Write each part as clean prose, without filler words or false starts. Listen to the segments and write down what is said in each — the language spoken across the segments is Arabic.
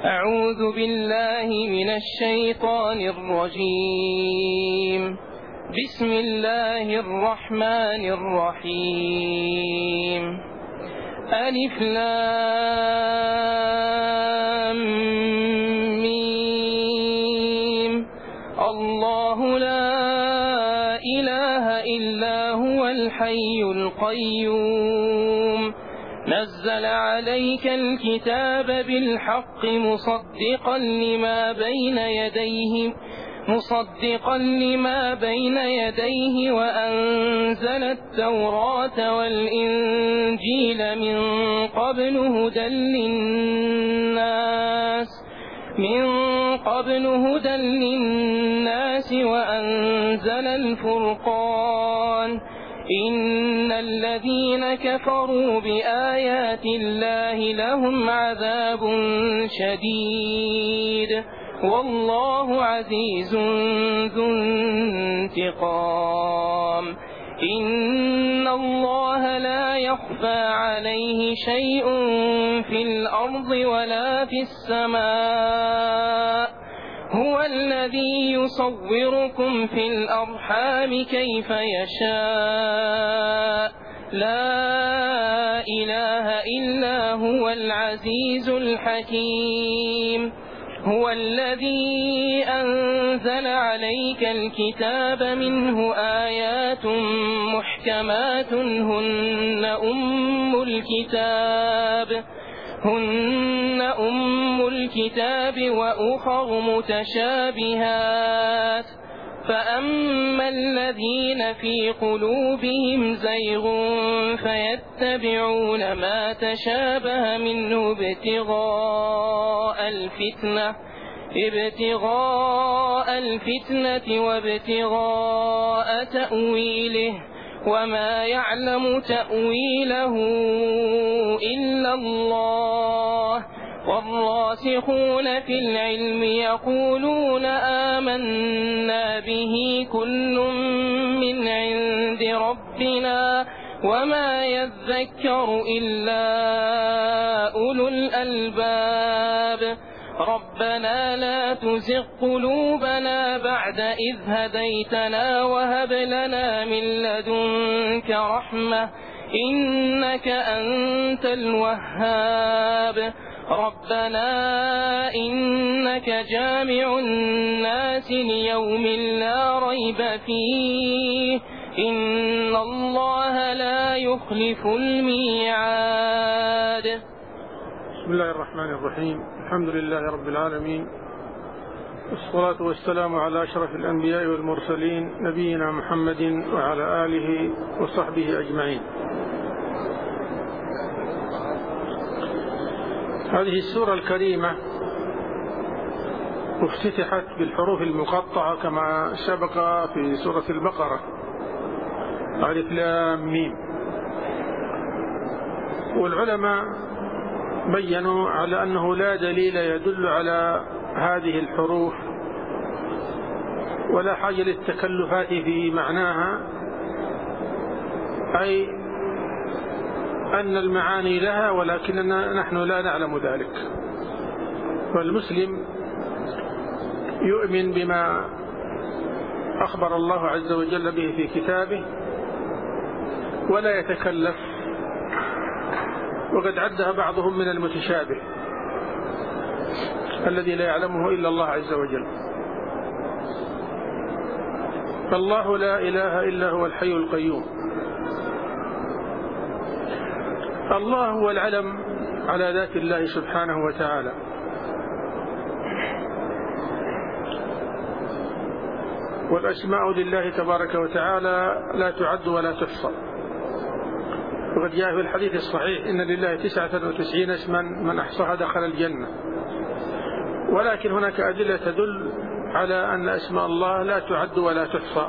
أعوذ بالله من الشيطان الرجيم. بسم الله الرحمن الرحيم. ألف لام ميم. الله لا إله إلا هو الحي القيوم. نزل عليك الكتاب بالحق مصدقا لما بين يديه وأنزل التوراة والإنجيل من قبل هدى للناس وأنزل الفرقان. إن الذين كفروا بآيات الله لهم عذاب شديد والله عزيز ذو انتقام. إن الله لا يخفى عليه شيء في الأرض ولا في السماء. هو الذي يصوركم في الأرحام كيف يشاء. لا إله إلا هو العزيز الحكيم. هو الذي أنزل عليك الكتاب منه آيات محكمات هن أم الكتاب وأخر متشابهات. فأما الذين في قلوبهم زيغ فيتبعون ما تشابه منه ابتغاء الفتنة وابتغاء تأويله وما يعلم تأويله إلا الله. والراسخون في العلم يقولون آمنا به كل من عند ربنا وما يذكر إلا أولو الألباب. ربنا لا تزغ قلوبنا بعد إذ هديتنا وهب لنا من لدنك رحمة إنك أنت الوهاب. ربنا إنك جامع الناس ليوم لا ريب فيه إن الله لا يخلف الميعاد. بسم الله الرحمن الرحيم. الحمد لله رب العالمين، والصلاة والسلام على أشرف الأنبياء والمرسلين نبينا محمد وعلى آله وصحبه أجمعين. هذه السورة الكريمة افتتحت بالحروف المقطعة كما سبق في سورة البقرة، ألف لام ميم. والعلماء بيّنوا على أنه لا دليل يدل على هذه الحروف ولا حاجة للتكلفات في معناها، أي أن المعاني لها ولكننا نحن لا نعلم ذلك. فالمسلم يؤمن بما أخبر الله عز وجل به في كتابه ولا يتكلف، وقد عدها بعضهم من المتشابه الذي لا يعلمه إلا الله عز وجل. فالله لا إله إلا هو الحي القيوم. الله هو العلم على ذات الله سبحانه وتعالى، والأسماء لله تبارك وتعالى لا تعد ولا تحصى. وقد جاء في الحديث الصحيح إن لله 99 اسما من أحصاها دخل الجنة. ولكن هناك أدلة تدل على أن أسماء الله لا تعد ولا تحصى.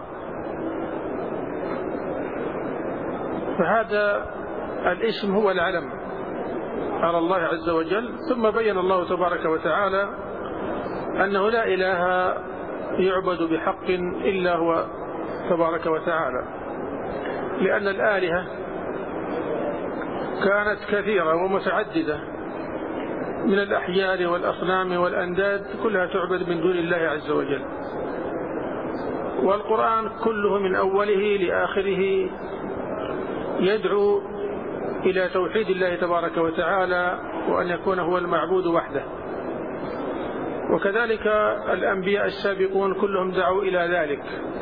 فهذا الاسم هو العلم على الله عز وجل. ثم بين الله تبارك وتعالى أنه لا إله يعبد بحق إلا هو تبارك وتعالى، لأن الآلهة كانت كثيرة ومتعددة من الأحجار والأصنام والأنداد كلها تعبد من دون الله عز وجل. والقرآن كله من أوله لآخره يدعو إلى توحيد الله تبارك وتعالى وأن يكون هو المعبود وحده. وكذلك الأنبياء السابقون كلهم دعوا إلى ذلك.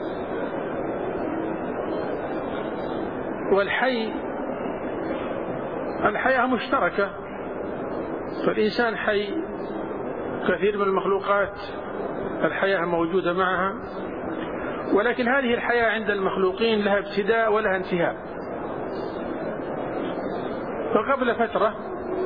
الحياة مشتركة، فالإنسان حي، كثير من المخلوقات الحياة موجودة معها، ولكن هذه الحياة عند المخلوقين لها ابتداء ولها انتهاء. فقبل فترة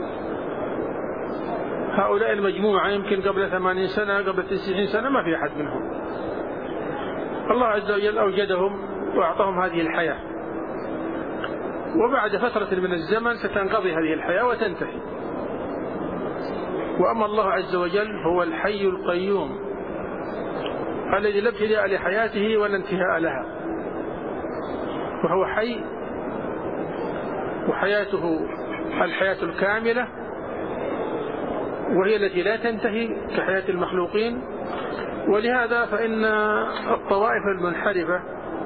هؤلاء المجموعة يمكن قبل 80 سنة قبل 90 سنة ما في أحد منهم، الله عز وجل أوجدهم وأعطاهم هذه الحياة، وبعد فترة من الزمن ستنقضي هذه الحياة وتنتهي. وأما الله عز وجل هو الحي القيوم الذي لا ابتداء لحياته ولا انتهاء لها، وهو حي وحياته الحياة الكاملة، وهي التي لا تنتهي كحياة المخلوقين. ولهذا فإن الطوائف المنحرفة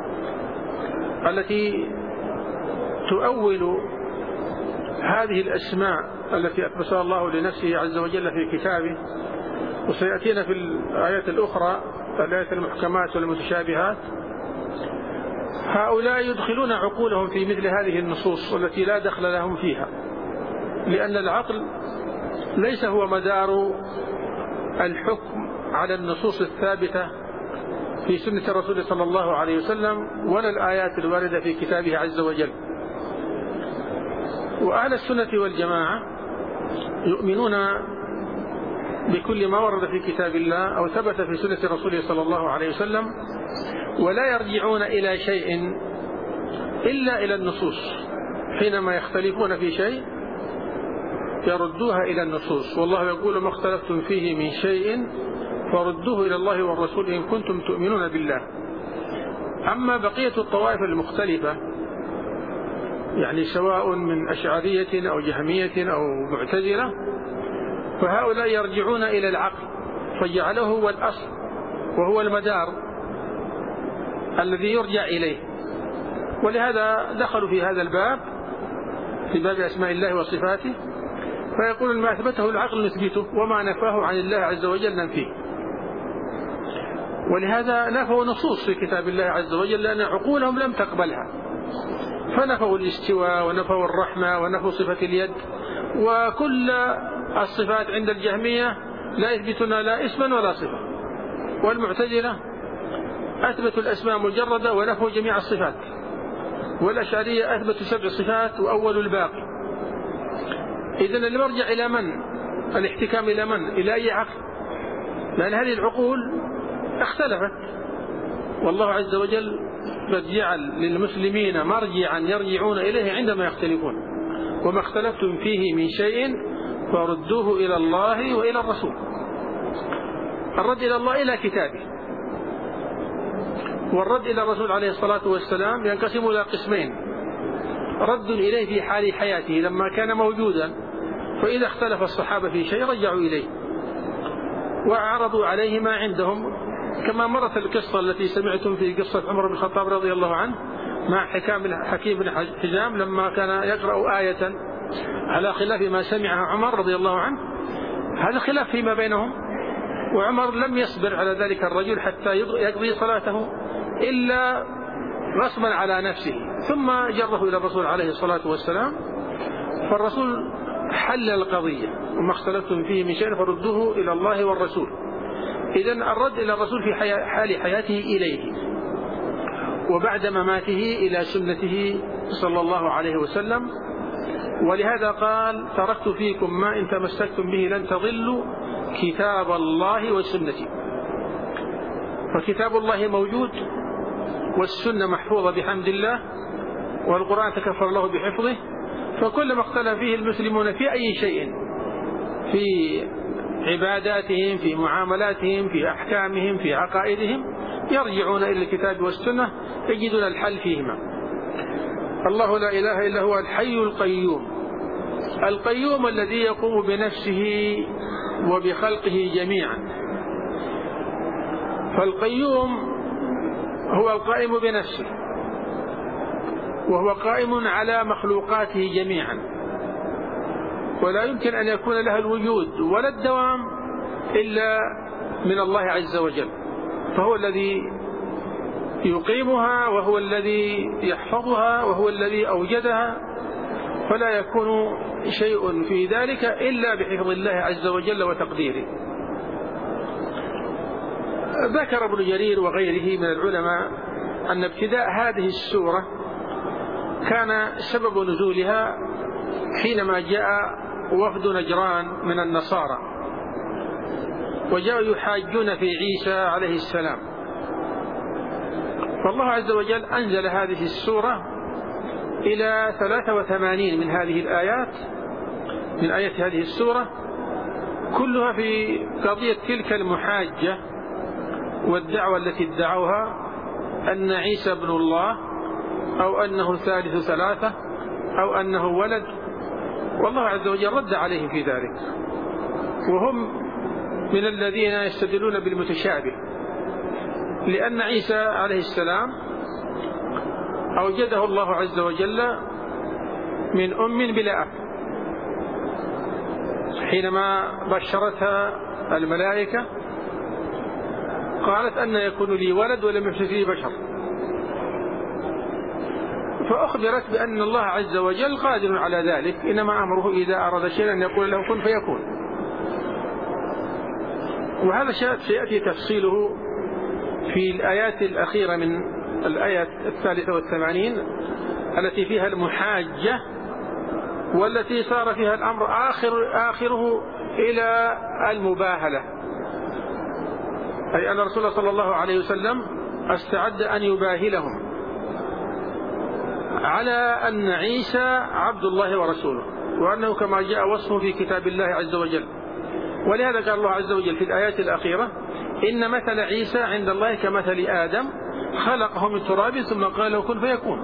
التي تؤول هذه الأسماء التي أثبتها الله لنفسه عز وجل في كتابه، وسيأتينا في الآيات الأخرى الآيات المحكمات والمتشابهات، هؤلاء يدخلون عقولهم في مثل هذه النصوص التي لا دخل لهم فيها، لأن العقل ليس هو مدار الحكم على النصوص الثابتة في سنة الرسول صلى الله عليه وسلم ولا الآيات الواردة في كتابه عز وجل. وأهل السنة والجماعة يؤمنون بكل ما ورد في كتاب الله أو ثبت في سنة رسوله صلى الله عليه وسلم، ولا يرجعون إلى شيء إلا إلى النصوص. حينما يختلفون في شيء يردوها إلى النصوص، والله يقول ما اختلفتم فيه من شيء فردوه إلى الله والرسول إن كنتم تؤمنون بالله. أما بقية الطوائف المختلفة، يعني سواء من أشعرية أو جهمية أو معتزلة، فهؤلاء يرجعون إلى العقل فجعله هو الأصل وهو المدار الذي يرجع إليه. ولهذا دخلوا في هذا الباب، في باب أسماء الله وصفاته، فيقول ما أثبته العقل نثبته وما نفاه عن الله عز وجل ننفيه. ولهذا نفوا نصوص في كتاب الله عز وجل لأن عقولهم لم تقبلها، فنفوا الاستواء ونفوا الرحمة ونفوا صفة اليد، وكل الصفات عند الجهمية لا يثبتون لا اسما ولا صفة. والمعتزلة أثبتوا الأسماء مجردة ونفوا جميع الصفات. والأشعرية أثبتوا 7 صفات وأولوا الباقي. إذن المرجع إلى من؟ الاحتكام إلى من؟ إلى أي عقل؟ لأن هذه العقول اختلفت، والله عز وجل قد جعل للمسلمين مرجعا يرجعون إليه عندما يختلفون. وما اختلفتم فيه من شيء فردوه إلى الله وإلى الرسول. الرد إلى الله إلى كتابه، والرد إلى الرسول عليه الصلاة والسلام ينقسم إلى قسمين: رد إليه في حال حياته لما كان موجودا، فإذا اختلف الصحابة في شيء رجعوا إليه وعرضوا عليه ما عندهم، كما مرت القصة التي سمعتم في قصة عمر بن الخطاب رضي الله عنه مع حكيم بن حزام لما كان يقرأ آية على خلاف ما سمعها عمر رضي الله عنه. هذا خلاف فيما بينهم، وعمر لم يصبر على ذلك الرجل حتى يقضي صلاته إلا غصبا على نفسه، ثم جره إلى الرسول عليه الصلاة والسلام، فالرسول حل القضية: وما اختلفتم فيه من شيء فردوه إلى الله والرسول. إذن الرد إلى الرسول في حال حياته إليه، وبعد مماته إلى سنته صلى الله عليه وسلم. ولهذا قال: تركت فيكم ما إن تمسكتم به لن تضلوا كتاب الله وسنتي. فكتاب الله موجود، والسنة محفوظة بحمد الله، والقرآن تكفر الله بحفظه. فكل ما اختلف فيه المسلمون في أي شيء، في عباداتهم، في معاملاتهم، في أحكامهم، في عقائدهم، يرجعون إلى الكتاب والسنة يجدون الحل فيهما. الله لا إله إلا هو الحي القيوم القيوم الذي يقوم بنفسه وبخلقه جميعا. فالقيوم هو القائم بنفسه، وهو قائم على مخلوقاته جميعا، ولا يمكن أن يكون لها الوجود ولا الدوام إلا من الله عز وجل. فهو الذي يقيمها، وهو الذي يحفظها، وهو الذي أوجدها، فلا يكون شيء في ذلك إلا بحفظ الله عز وجل وتقديره. ذكر ابن جرير وغيره من العلماء أن ابتداء هذه السورة كان سبب نزولها حينما جاء وفد نجران من النصارى، وجاءوا يحاجون في عيسى عليه السلام، فالله عز وجل أنزل هذه السورة إلى 83 من هذه الآيات، من آيات هذه السورة، كلها في قضية تلك المحاجة والدعوة التي ادعوها أن عيسى ابن الله، أو أنه ثالث ثلاثة، أو أنه ولد، والله عز وجل رد عليهم في ذلك. وهم من الذين يستدلون بالمتشابه، لأن عيسى عليه السلام أوجده الله عز وجل من أم بلا أب، حينما بشرتها الملائكة قالت أن يكون لي ولد ولم يمسسني بشر، فأخبرت بأن الله عز وجل قادر على ذلك، إنما أمره إذا أراد شيئا أن يقول له كن فيكون. وهذا سيأتي تفصيله في الآيات الأخيرة من الآية 83 التي فيها المحاجة، والتي صار فيها الأمر آخره إلى المباهلة، أي أن الرسول صلى الله عليه وسلم استعد أن يباهلهم على أن عيسى عبد الله ورسوله، وأنه كما جاء وصفه في كتاب الله عز وجل. ولهذا قال الله عز وجل في الآيات الأخيرة: إن مثل عيسى عند الله كمثل آدم خلقه من تراب ثم قال له كن فيكون.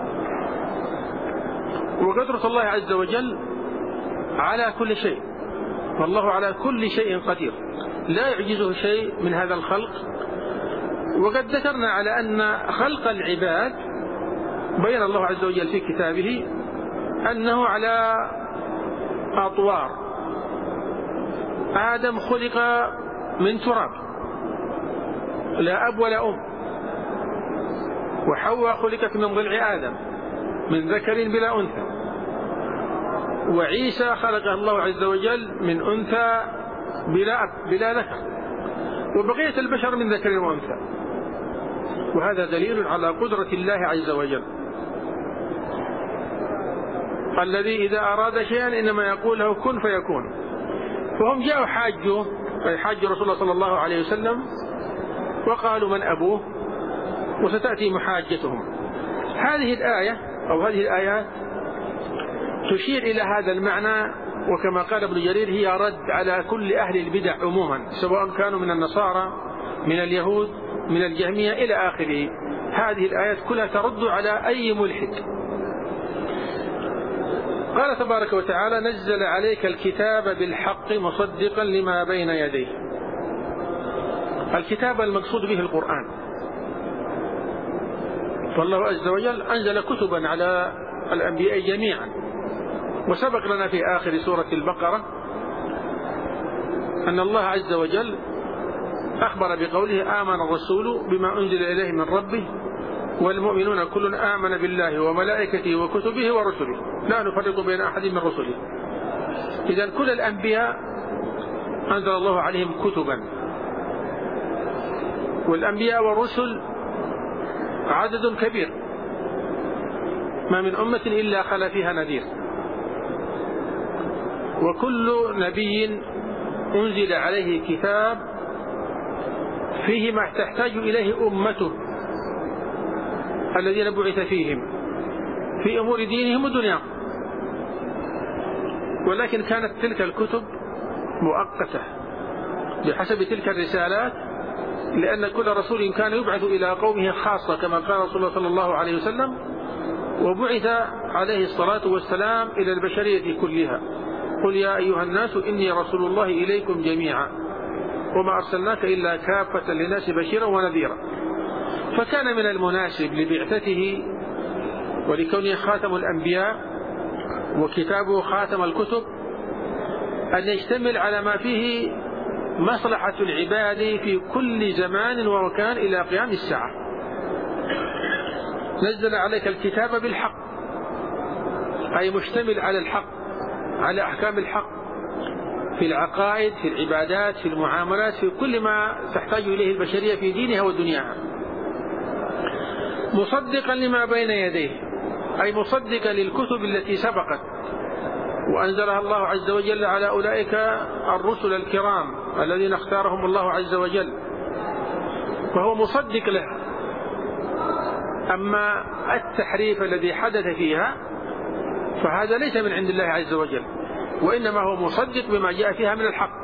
وقدرة الله عز وجل على كل شيء، والله على كل شيء قدير، لا يعجزه شيء من هذا الخلق. وقد ذكرنا على أن خلق العباد بين الله عز وجل في كتابه أنه على أطوار. آدم خلق من تراب لا أب ولا أم، وحواء خلقت من ضلع آدم من ذكر بلا أنثى، وعيسى خلقه الله عز وجل من أنثى بلا أب بلا ذكر، وبقية البشر من ذكر وأنثى. وهذا دليل على قدرة الله عز وجل، الذي إذا أراد شيئا إنما يقول له كن فيكون. فهم جاءوا حاجوا رسول الله صلى الله عليه وسلم وقالوا من أبوه، وستأتي محاجتهم. هذه الآية أو هذه الآيات تشير إلى هذا المعنى، وكما قال ابن جرير هي رد على كل أهل البدع عموما، سواء كانوا من النصارى من اليهود من الجهمية إلى آخره. هذه الآيات كلها ترد على أي ملحد. قال تبارك وتعالى: نزل عليك الكتاب بالحق مصدقا لما بين يديه. الكتاب المقصود به القرآن، فالله عز وجل أنزل كتبا على الأنبياء جميعا. وسبق لنا في آخر سورة البقرة أن الله عز وجل أخبر بقوله: آمن الرسول بما أنزل إليه من ربه والمؤمنون كل آمن بالله وملائكته وكتبه ورسله لا نفرق بين أحد من رسله. إذن كل الأنبياء أنزل الله عليهم كتبا، والأنبياء والرسل عدد كبير، ما من أمة إلا خلا فيها نذير، وكل نبي أنزل عليه كتاب فيه ما تحتاج إليه أمته الذين بعث فيهم في أمور دينهم ودنياهم. ولكن كانت تلك الكتب مؤقتة بحسب تلك الرسالات، لأن كل رسول كان يبعث إلى قومه خاصة كما قال رسول الله صلى الله عليه وسلم، وبعث عليه الصلاة والسلام إلى البشرية كلها: قل يا أيها الناس إني رسول الله إليكم جميعا وما أرسلناك إلا كافة للناس بشيرا ونذيرا. فكان من المناسب لبعثته ولكونه خاتم الأنبياء وكتابه خاتم الكتب أن يشتمل على ما فيه مصلحة العباد في كل زمان ومكان إلى قيام الساعة. نزل عليك الكتاب بالحق، أي مشتمل على الحق، على أحكام الحق في العقائد، في العبادات، في المعاملات، في كل ما تحتاج إليه البشرية في دينها ودنياها. مصدقا لما بين يديه، أي مصدقا للكتب التي سبقت وأنزلها الله عز وجل على أولئك الرسل الكرام الذين اختارهم الله عز وجل، فهو مصدق له. أما التحريف الذي حدث فيها فهذا ليس من عند الله عز وجل، وإنما هو مصدق بما جاء فيها من الحق.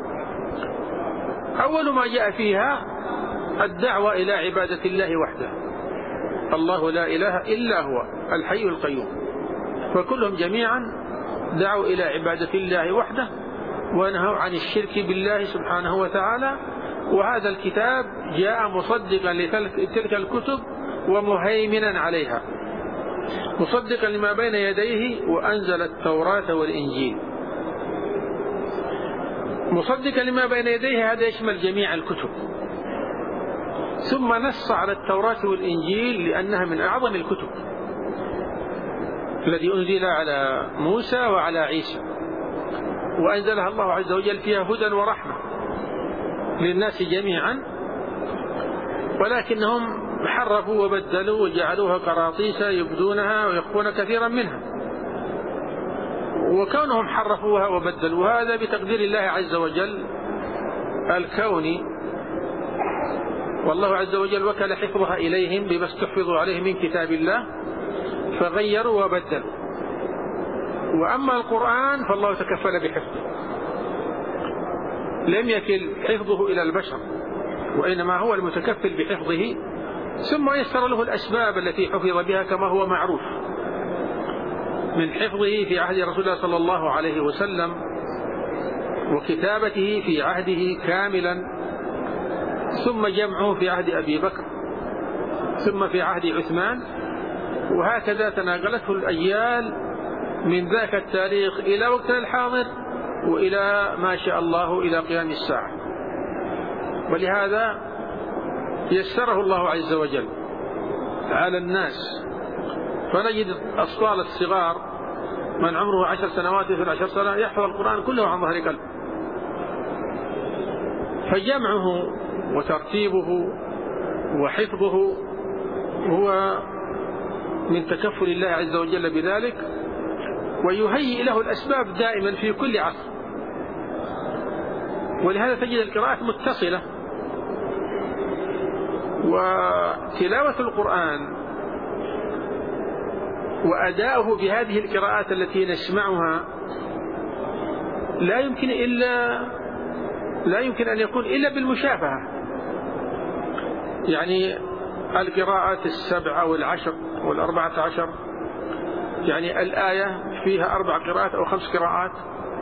أول ما جاء فيها الدعوة إلى عبادة الله وحده، الله لا إله إلا هو الحي القيوم، فكلهم جميعا دعوا إلى عبادة الله وحده ونهوا عن الشرك بالله سبحانه وتعالى. وهذا الكتاب جاء مصدقا لتلك الكتب ومهيمنا عليها، مصدقا لما بين يديه، وأنزل التوراة والإنجيل. مصدقا لما بين يديه هذا يشمل جميع الكتب، ثم نص على التوراة والإنجيل لأنها من أعظم الكتب الذي أنزل على موسى وعلى عيسى، وأنزلها الله عز وجل فيها هدى ورحمة للناس جميعا، ولكنهم حرفوا وبدلوا وجعلوها قراطيس يبدونها ويخفون كثيرا منها. وكونهم حرفوها وبدلوا هذا بتقدير الله عز وجل الكوني، والله عز وجل وكل حفظها إليهم بما استحفظوا عليه من كتاب الله فغيروا وبدلوا. وأما القرآن فالله تكفل بحفظه، لم يكل حفظه إلى البشر، وإنما هو المتكفل بحفظه، ثم يسر له الأسباب التي حفظ بها كما هو معروف من حفظه في عهد رسول الله صلى الله عليه وسلم، وكتابته في عهده كاملا، ثم جمعه في عهد أبي بكر، ثم في عهد عثمان، وهكذا تناقلته الأجيال من ذاك التاريخ إلى وقتنا الحاضر وإلى ما شاء الله إلى قيام الساعة. ولهذا يسره الله عز وجل على الناس، فنجد الأطفال الصغار من عمره 10 سنوات 12 سنة يحفظ القرآن كله عن ظهر قلب. فجمعه وترتيبه وحفظه هو من تكفل الله عز وجل بذلك، ويهيئ له الأسباب دائما في كل عصر. ولهذا تجد القراءات متصلة، وتلاوة القرآن وأداؤه بهذه القراءات التي نسمعها لا يمكن أن يكون إلا بالمشافهة. يعني القراءات 7 والعشر وال14، يعني الآية فيها 4 قراءات أو 5 قراءات،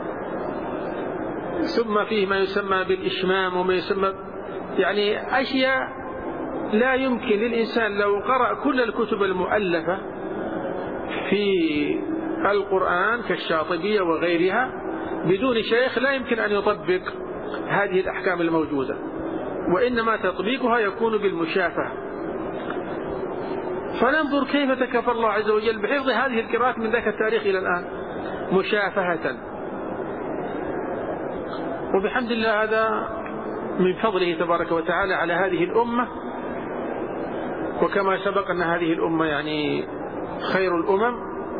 ثم فيه ما يسمى بالإشمام وما يسمى يعني أشياء لا يمكن للإنسان لو قرأ كل الكتب المؤلفة في القرآن كالشاطبية وغيرها بدون شيخ لا يمكن أن يطبق هذه الأحكام الموجودة، وإنما تطبيقها يكون بالمشافهة. فننظر كيف تكفل الله عز وجل بحفظ هذه القراءات من ذاك التاريخ إلى الآن مشافهة. وبحمد الله هذا من فضله تبارك وتعالى على هذه الأمة. وكما سبق أن هذه الأمة يعني خير الأمم،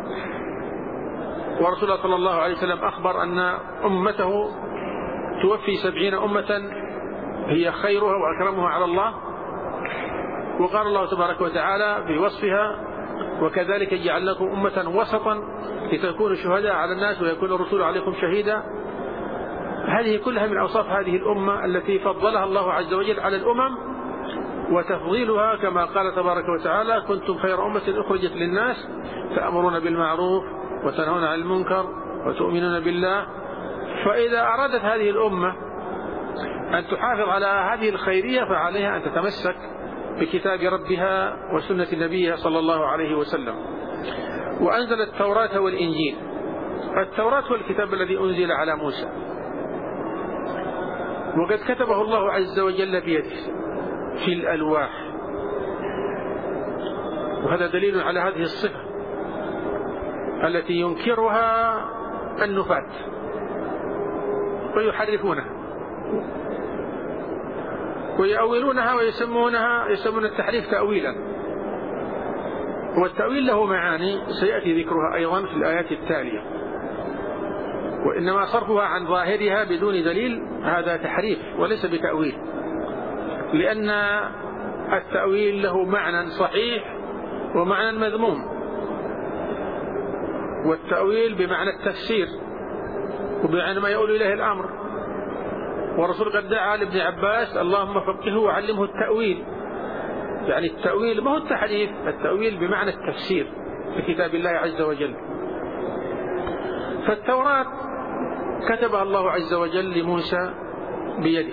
ورسول الله صلى الله عليه وسلم أخبر أن أمته توفي 70 أمة هي خيرها وأكرمها على الله. وقال الله تبارك وتعالى في وصفها: وكذلك جعلناكم أمة وسطا لتكونوا شهداء على الناس ويكون الرسول عليكم شهيدا. هذه كلها من أوصاف هذه الأمة التي فضلها الله عز وجل على الأمم وتفضيلها كما قال تبارك وتعالى: كنتم خير أمة أخرجت للناس تأمرون بالمعروف وتنهون عن المنكر وتؤمنون بالله. فإذا أرادت هذه الأمة أن تحافظ على هذه الخيرية فعليها أن تتمسك بكتاب ربها وسنة نبيها صلى الله عليه وسلم. وأنزل التوراة والإنجيل. التوراة هو الكتاب الذي أنزل على موسى، وقد كتبه الله عز وجل بيده في الألواح، وهذا دليل على هذه الصفة التي ينكرها النفاة ويحرفونها ويأولونها يسمون التحريف تأويلا، والتأويل له معاني سيأتي ذكرها أيضا في الآيات التالية. وإنما صرفها عن ظاهرها بدون دليل هذا تحريف وليس بتأويل، لأن التأويل له معنى صحيح ومعنى مذموم. والتأويل بمعنى التفسير وبمعنى ما يؤول إليه الأمر، والرسول قد دعا لابن عباس: اللهم فقهه وعلمه التأويل. يعني التأويل ما هو التحريف، التأويل بمعنى التفسير في كتاب الله عز وجل. فالتوراة كتبها الله عز وجل لموسى بيده،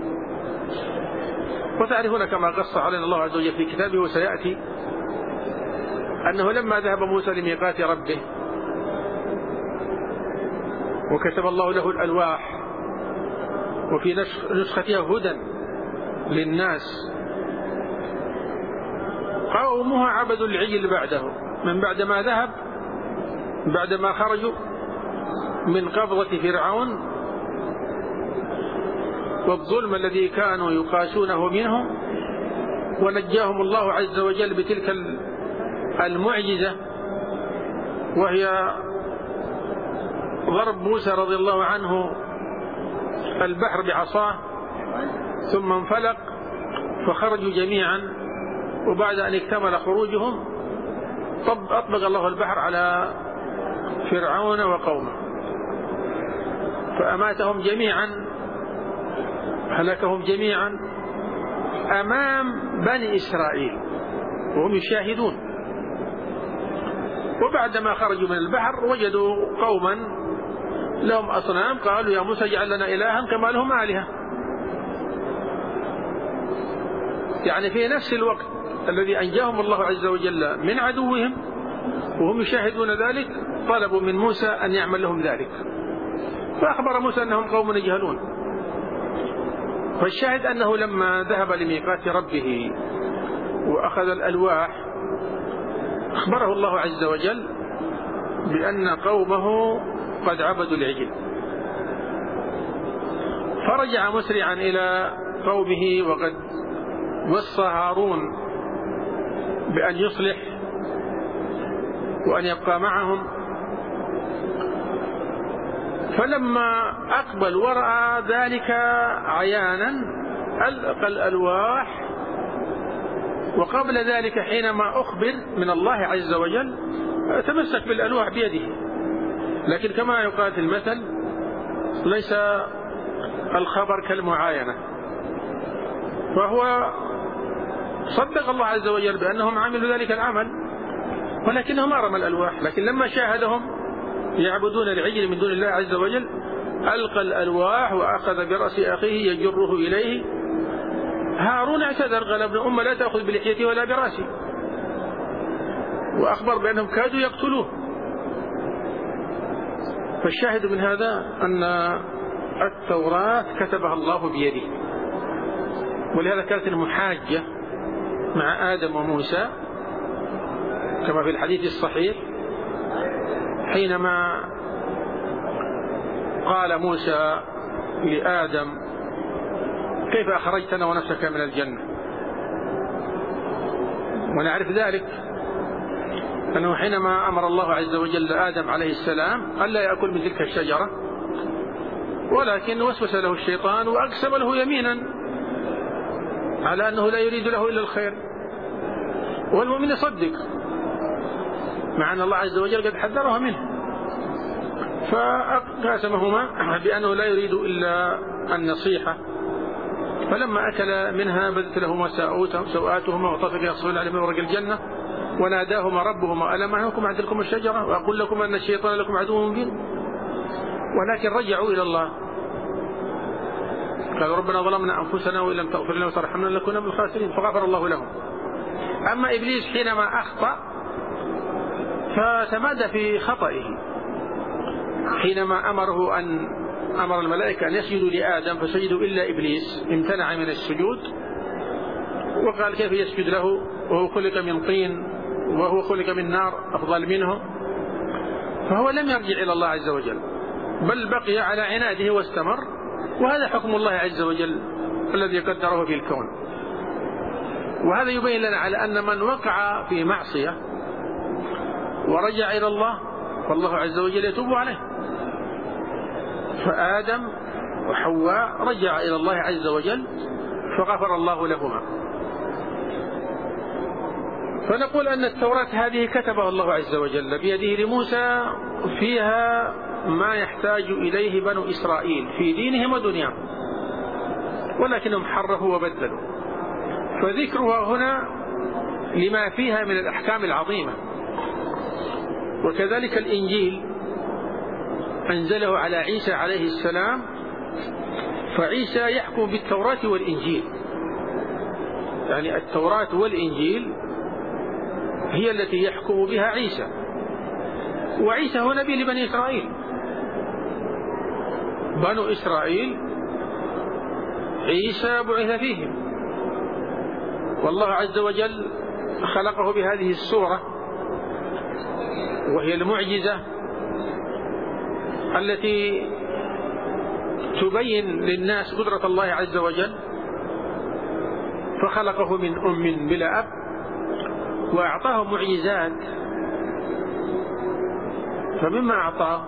وتعرفون كما قص علينا الله عز وجل في كتابه وسيأتي أنه لما ذهب موسى لميقات ربه وكتب الله له الألواح وفي نسختها هدى للناس، قومها عبدوا العجل بعده، من بعد ما ذهب، بعد ما خرجوا من قبضة فرعون والظلم الذي كانوا يقاسونه منهم، ونجاهم الله عز وجل بتلك المعجزة وهي ضرب موسى رضي الله عنه البحر بعصاه ثم انفلق فخرجوا جميعا. وبعد أن اكتمل خروجهم أطبق الله البحر على فرعون وقومه فأماتهم جميعا، هلكهم جميعا أمام بني إسرائيل وهم يشاهدون. وبعدما خرجوا من البحر وجدوا قوما لهم أصنام، قالوا: يا موسى اجعل لنا إلها كما لهم آلهة. يعني في نفس الوقت الذي أنجاهم الله عز وجل من عدوهم وهم يشاهدون ذلك طلبوا من موسى أن يعمل لهم ذلك، فأخبر موسى أنهم قوم يجهلون. فالشاهد أنه لما ذهب لميقات ربه وأخذ الألواح أخبره الله عز وجل بأن قومه قد عبدوا العجل، فرجع مسرعا إلى قومه وقد وصى هارون بأن يصلح وأن يبقى معهم. فلما أقبل ورأى ذلك عيانا ألقى الألواح، وقبل ذلك حينما أخبر من الله عز وجل تمسك بالألواح بيده. لكن كما يقال في المثل: ليس الخبر كالمعاينة. فهو صدق الله عز وجل بأنهم عملوا ذلك العمل، ولكنهم ما رمى الألواح. لكن لما شاهدهم يعبدون العجل من دون الله عز وجل ألقى الألواح وأخذ برأس أخيه يجره إليه. هارون اعتذر قال: ابن أم لا تأخذ بلحيتي ولا برأسي، وأخبر بأنهم كادوا يقتلوه. فالشاهد من هذا أن التوراة كتبها الله بيده، ولهذا كانت المحاجة مع آدم وموسى كما في الحديث الصحيح حينما قال موسى لآدم: كيف أخرجتنا ونفسك من الجنة؟ ونعرف ذلك أنه حينما أمر الله عز وجل آدم عليه السلام ألا يأكل من تلك الشجرة، ولكن وسوس له الشيطان وأقسم له يمينا على أنه لا يريد له إلا الخير، والمؤمن يصدق مع أن الله عز وجل قد حذرها منه. فقاسمهما بأنه لا يريد إلا النصيحة فلما أكل منها بدت لهما سوآتهما وطفق يصفون عليه من ورق الجنة وناداهما ربهما ألم أنهكم عن تلكم الشجرة وأقول لكم أن الشيطان لكم عدو مبين. ولكن رجعوا إلى الله قالوا ربنا ظلمنا أنفسنا وإن لم تغفر لنا وترحمنا لنكون من الخاسرين فغفر الله لهم. أما إبليس حينما أخطأ فتمادى في خطئه حينما أمر الملائكة أن يسجدوا لآدم فسجدوا إلا إبليس امتنع من السجود وقال كيف يسجد له وهو خلق من طين وهو خلق من نار أفضل منه. فهو لم يرجع إلى الله عز وجل بل بقي على عناده واستمر. وهذا حكم الله عز وجل الذي قدره في الكون. وهذا يبين لنا على أن من وقع في معصية ورجع إلى الله فالله عز وجل يتوب عليه. فآدم وحواء رجع إلى الله عز وجل فغفر الله لهما. فنقول أن التوراة هذه كتبها الله عز وجل بيده لموسى فيها ما يحتاج إليه بنو إسرائيل في دينهم ودنياهم ولكنهم حرفوا وبدلوا. فذكرها هنا لما فيها من الأحكام العظيمة. وكذلك الإنجيل أنزله على عيسى عليه السلام فعيسى يحكم بالتوراة والإنجيل. يعني التوراة والإنجيل هي التي يحكم بها عيسى. وعيسى هو نبي لبني إسرائيل. بنو إسرائيل عيسى بعث فيهم والله عز وجل خلقه بهذه الصورة وهي المعجزة التي تبين للناس قدرة الله عز وجل. فخلقه من أم بلا أب وأعطاه معجزات. فمما أعطاه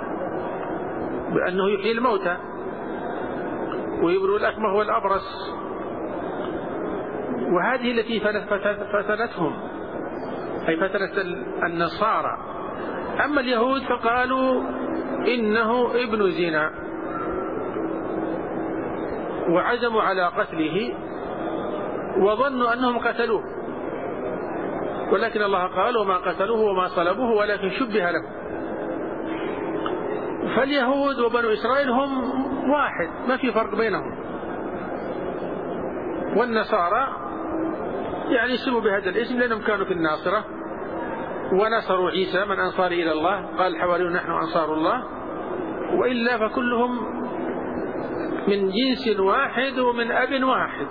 بأنه يحيي الموتى ويبرئ الأكمه والأبرص. وهذه التي فتنتهم أي فتنت النصارى. أما اليهود فقالوا إنه ابن زنا وعزموا على قتله وظنوا أنهم قتلوه ولكن الله قال وما قتلوه وما صلبوه ولكن شبه له. فاليهود وبنو إسرائيل هم واحد ما في فرق بينهم. والنصارى يعني اسموا بهذا الاسم لأنهم كانوا في الناصرة ونصروا عيسى من أنصاري إلى الله قال الحواريون نحن أنصار الله. وإلا فكلهم من جنس واحد ومن أب واحد.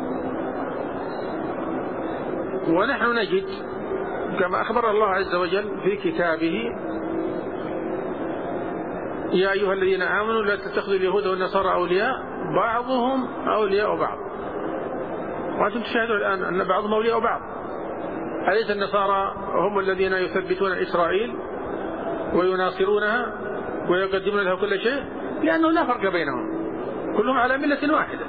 ونحن نجد كما أخبر الله عز وجل في كتابه يا أيها الذين آمنوا لا تتخذوا اليهود والنصارى أولياء بعضهم أولياء بعض. وأنتم تشاهدون الآن أن بعضهم أولياء بعض. أليس النصارى هم الذين يثبتون إسرائيل ويناصرونها ويقدمون لها كل شيء لأنه لا فرق بينهم كلهم على ملة واحدة.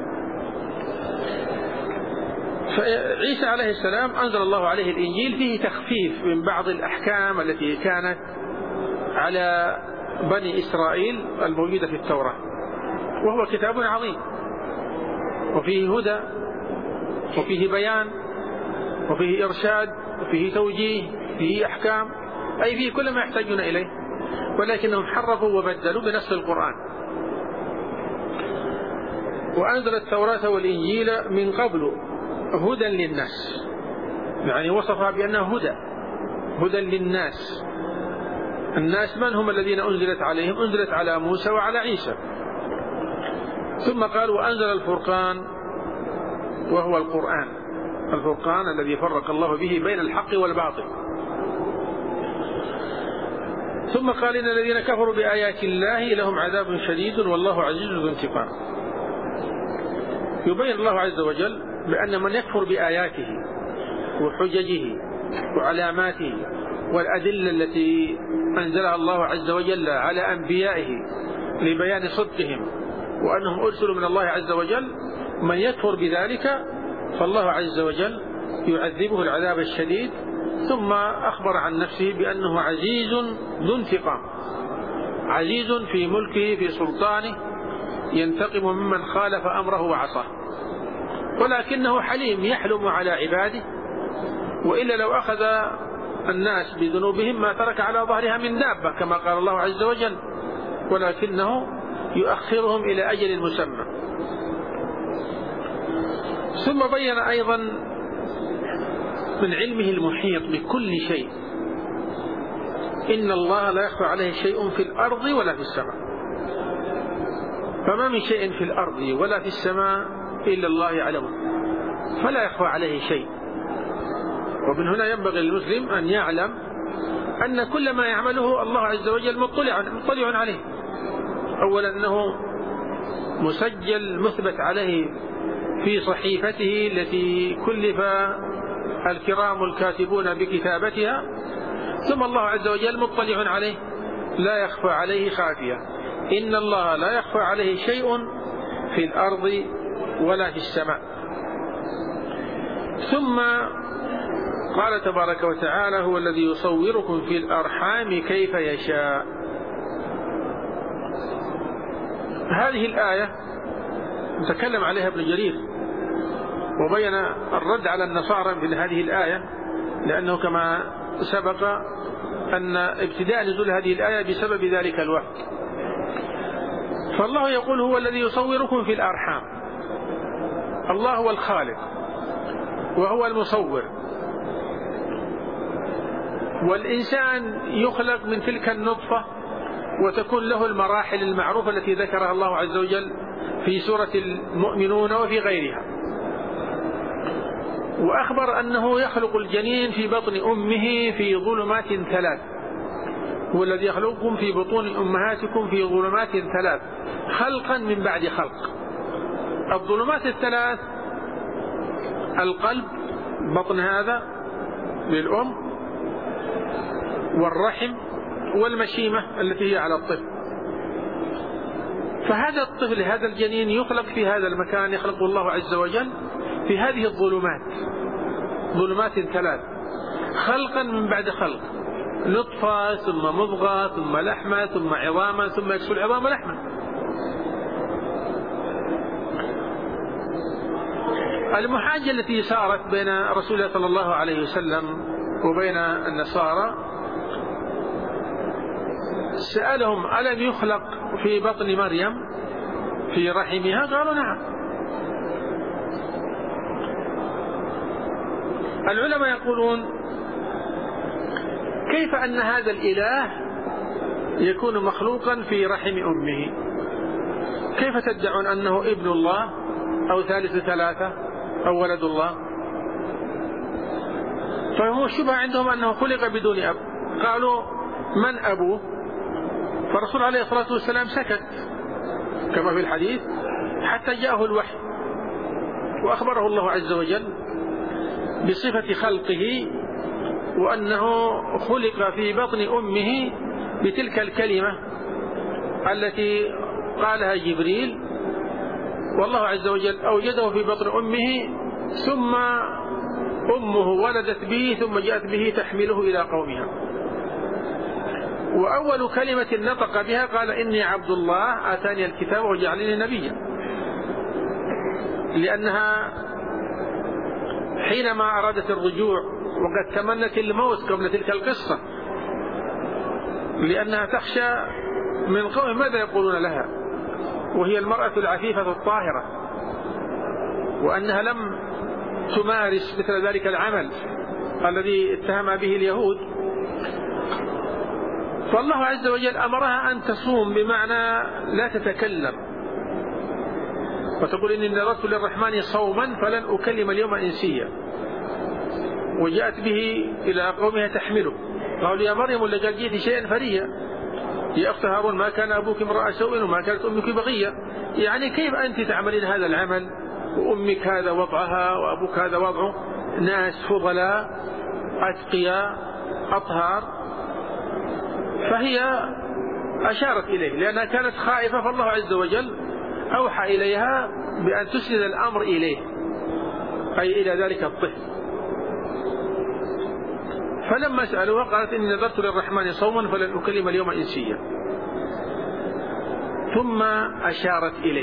فعيسى عليه السلام أنزل الله عليه الإنجيل فيه تخفيف من بعض الأحكام التي كانت على بني إسرائيل الموجودة في التوراة. وهو كتاب عظيم وفيه هدى وفيه بيان وفيه إرشاد وفيه توجيه فيه أحكام أي فيه كل ما يحتاجون إليه. ولكنهم حرفوا وبدلوا بنص القرآن. وأنزل التوراة والإنجيل من قبل هدى للناس يعني وصفها بأنها هدى للناس. الناس من هم الذين أنزلت عليهم؟ أنزلت على موسى وعلى عيسى. ثم قال وأنزل الفرقان وهو الفرقان الذي فرق الله به بين الحق والباطل. ثم قال إن الذين كفروا بآيات الله لهم عذاب شديد والله عزيز ذو انتقام. يبين الله عز وجل بأن من يكفر بآياته وحججه وعلاماته والأدلة التي أنزلها الله عز وجل على أنبيائه لبيان صدقهم وأنهم أرسلوا من الله عز وجل من يكفر بذلك فالله عز وجل يعذبه العذاب الشديد. ثم أخبر عن نفسه بأنه عزيز ذو انتقام. عزيز في ملكه في سلطانه ينتقم ممن خالف أمره وعصاه، ولكنه حليم يحلم على عباده، وإلا لو أخذ الناس بذنوبهم ما ترك على ظهرها من دابة كما قال الله عز وجل، ولكنه يؤخرهم إلى أجل مسمى. ثم بين أيضا من علمه المحيط بكل شيء إن الله لا يخفى عليه شيء في الأرض ولا في السماء، فما من شيء في الأرض ولا في السماء إلا الله يعلمه، فلا يخفى عليه شيء. ومن هنا ينبغي للمسلم أن يعلم أن كل ما يعمله الله عز وجل مطلع عليه. أولا أنه مسجل مثبت عليه في صحيفته التي كلف الكرام الكاتبون بكتابتها، ثم الله عز وجل مطلع عليه لا يخفى عليه خافية. إن الله لا يخفى عليه شيء في الأرض ولا في السماء. ثم قال تبارك وتعالى هو الذي يصوركم في الأرحام كيف يشاء. هذه الآية تكلم عليها ابن جرير وبين الرد على النصارى في هذه الآية، لأنه كما سبق أن ابتداء نزول هذه الآية بسبب ذلك الوحي. فالله يقول هو الذي يصوركم في الأرحام، الله هو الخالق وهو المصور، والإنسان يخلق من تلك النطفة وتكون له المراحل المعروفة التي ذكرها الله عز وجل في سورة المؤمنون وفي غيرها، وأخبر أنه يخلق الجنين في بطن أمه في ظلمات ثلاث، هو الذي يخلقكم في بطون أمهاتكم في ظلمات ثلاث خلقا من بعد خلق. الظلمات الثلاث القلب، بطن هذا للأم، والرحم، والمشيمة التي هي على الطفل. فهذا الطفل هذا الجنين يخلق في هذا المكان، يخلقه الله عز وجل في هذه الظلمات، ظلمات ثلاث خلقا من بعد خلق، نطفة ثم مضغة ثم لحمة ثم عظاما ثم يكسو العظام لحما. المحاجة التي صارت بين رسول الله صلى الله عليه وسلم وبين النصارى، سألهم ألم يخلق في بطن مريم في رحمها؟ قالوا نعم. العلماء يقولون كيف أن هذا الإله يكون مخلوقا في رحم أمه؟ كيف تدعون أنه ابن الله أو ثالث ثلاثة أو ولد الله؟ فهو الشبهة عندهم أنه خلق بدون أب. قالوا من أبوه؟ فالرسول عليه الصلاة والسلام سكت كما في الحديث حتى جاءه الوحي وأخبره الله عز وجل بصفة خلقه، وأنه خلق في بطن أمه بتلك الكلمة التي قالها جبريل، والله عز وجل أوجده في بطن أمه، ثم أمه ولدت به ثم جاءت به تحمله إلى قومها. وأول كلمة نطق بها قال إني عبد الله آتاني الكتاب وجعلني نبيا، لأنها حينما أرادت الرجوع وقد تمنت الموت قبل تلك القصة، لأنها تخشى من قوم ماذا يقولون لها، وهي المرأة العفيفة الطاهرة، وأنها لم تمارس مثل ذلك العمل الذي اتهم به اليهود. فالله عز وجل أمرها أن تصوم، بمعنى لا تتكلم، وتقول إني نذرت للرحمن صوما فلن أكلم اليوم إنسيا. وجاءت به إلى قومها تحمله، قالوا يا مريم لقد جئت شيئا فريا، يا أخت هارون ما كان أبوك امرأ سوء وما كانت أمك بغية، يعني كيف أنت تعملين هذا العمل وأمك هذا وضعها وأبوك هذا وضعه، ناس فضلاء أتقياء أطهار. فهي أشارت إليه لأنها كانت خائفة، فالله عز وجل أوحى إليها بأن تسند الأمر إليه، أي إلى ذلك الطفل. فلما سألوها قالت إني نذرت للرحمن صوما فلن أكلم اليوم إنسيا. ثم أشارت إليه